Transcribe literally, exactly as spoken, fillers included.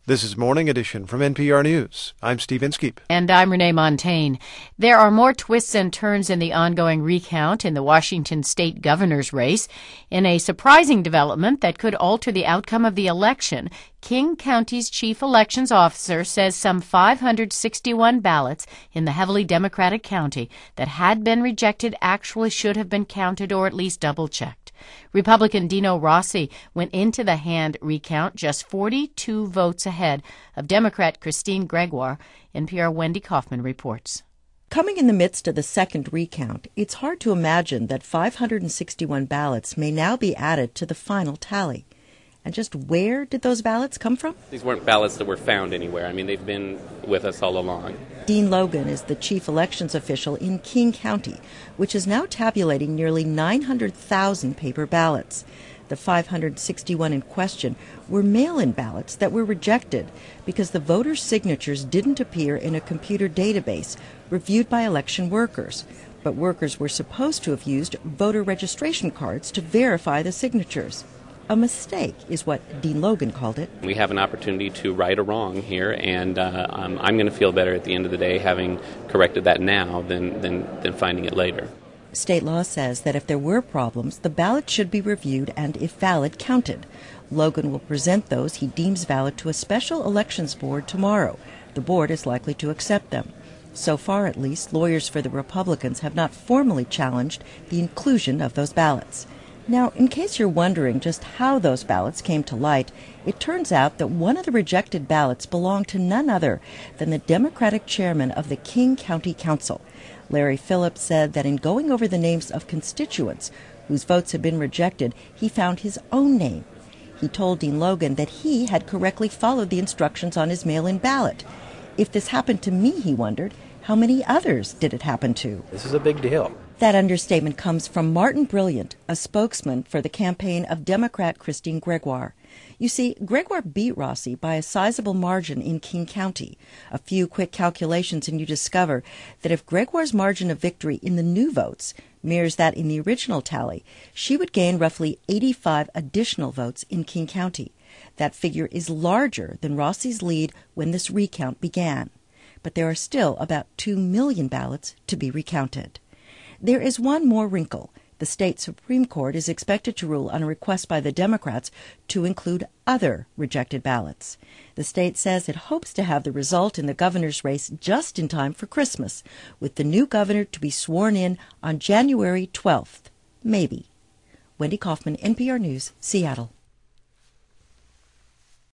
This is Morning Edition from N P R News. I'm Steve Inskeep. And I'm Renee Montagne. There are more twists and turns in the ongoing recount in the Washington state governor's race. In a surprising development that could alter the outcome of the election, King County's chief elections officer says some five hundred sixty-one ballots in the heavily Democratic county that had been rejected actually should have been counted or at least double-checked. Republican Dino Rossi went into the hand recount just forty-two votes ahead of Democrat Christine Gregoire. N P R Wendy Kaufman reports. Coming in the midst of the second recount, it's hard to imagine that five hundred sixty-one ballots may now be added to the final tally. And just where did those ballots come from? These weren't ballots that were found anywhere. I mean, they've been with us all along. Dean Logan is the chief elections official in King County, which is now tabulating nearly nine hundred thousand paper ballots. The five hundred sixty-one in question were mail-in ballots that were rejected because the voters' signatures didn't appear in a computer database reviewed by election workers. But workers were supposed to have used voter registration cards to verify the signatures. A mistake is what Dean Logan called it. We have an opportunity to right a wrong here, and uh, um, I'm going to feel better at the end of the day having corrected that now than, than, than finding it later. State law says that if there were problems, the ballot should be reviewed and, if valid, counted. Logan will present those he deems valid to a special elections board tomorrow. The board is likely to accept them. So far, at least, lawyers for the Republicans have not formally challenged the inclusion of those ballots. Now, in case you're wondering just how those ballots came to light, it turns out that one of the rejected ballots belonged to none other than the Democratic chairman of the King County Council. Larry Phillips said that in going over the names of constituents whose votes had been rejected, he found his own name. He told Dean Logan that he had correctly followed the instructions on his mail-in ballot. If this happened to me, he wondered, how many others did it happen to? This is a big deal. That understatement comes from Martin Brilliant, a spokesman for the campaign of Democrat Christine Gregoire. You see, Gregoire beat Rossi by a sizable margin in King County. A few quick calculations and you discover that if Gregoire's margin of victory in the new votes mirrors that in the original tally, she would gain roughly eighty-five additional votes in King County. That figure is larger than Rossi's lead when this recount began. But there are still about two million ballots to be recounted. There is one more wrinkle. The state Supreme Court is expected to rule on a request by the Democrats to include other rejected ballots. The state says it hopes to have the result in the governor's race just in time for Christmas, with the new governor to be sworn in on January twelfth. Maybe. Wendy Kaufman, N P R News, Seattle.